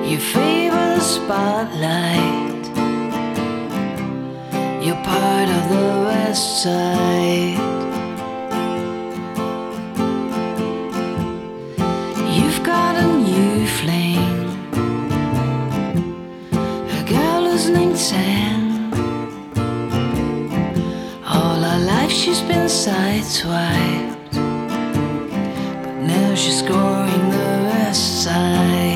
You favor the spotlight. You're part of the West Side. You've got a new flame, a girl who's named Sam. All her life she's been sideswiped, but now she's scoring the West Side.